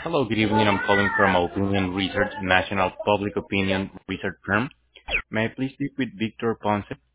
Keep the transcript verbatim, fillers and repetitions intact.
Hello, good evening. I'm calling from Opinion Research, national public opinion research firm. May I please speak with Victor Ponce?